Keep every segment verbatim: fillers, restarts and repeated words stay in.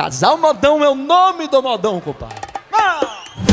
Casal Modão é o nome do modão, compadre. Ah!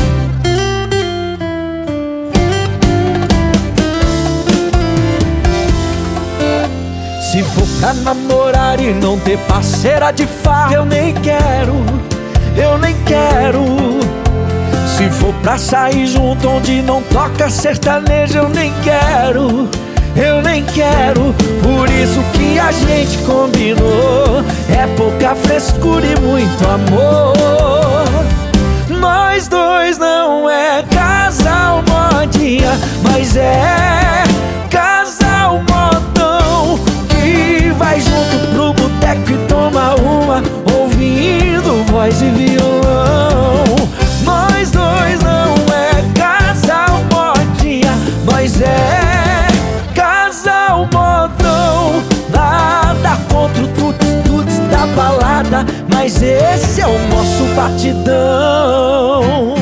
Se for pra namorar e não ter parceira de farra, eu nem quero, eu nem quero. Se for pra sair junto onde não toca sertanejo, eu nem quero, eu nem quero. Por isso que a gente combinou, é pouca frescura e muito amor. Nós dois não é casal modinha, mas é casal modão, que vai junto pro boteco e toma uma, ouvindo voz e violão. Nós dois não é casal modinha, mas é casal modão. Nada contra o tuts-tuts da balada, mas esse é o nosso batidão.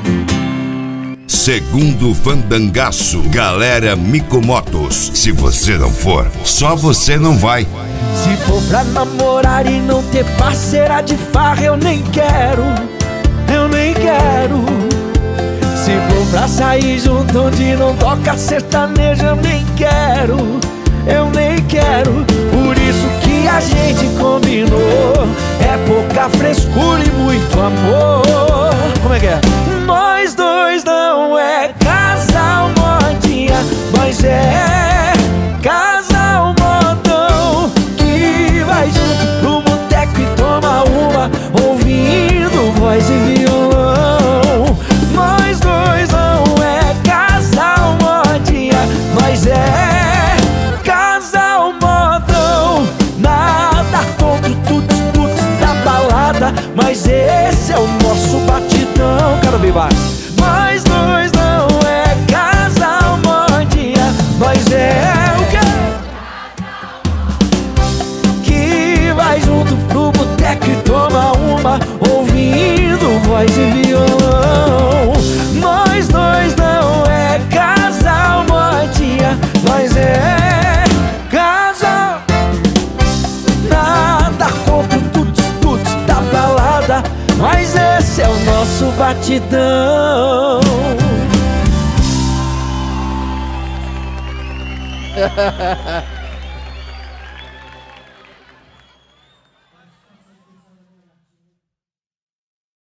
Segundo Fandangaço, galera Micromotos. Se você não for, só você não vai. Se for pra namorar e não ter parceira de farra, eu nem quero, eu nem quero. Se for pra sair junto onde não toca sertanejo, eu nem quero, eu nem quero. Por isso que a gente combinou, é pouca frescura e muito amor. Como é que é? Nós dois não é casal modinha, mas é casal modão, que vai junto pro boteco e toma uma, ouvindo voz e violão. Nós dois não é casal modinha, mas é casal modão. Nada contra o tuts-tuts da balada, mas esse é o nosso batidão. Quero ver mais. Nós dois não é casal modinha, mas é o quê? Que vai junto pro boteco e toma uma, ouvindo voz e violão. Nós dois não é casal modinha, mas é casal. Nada contra o tuts-tuts da balada, mas esse é o nosso batidão.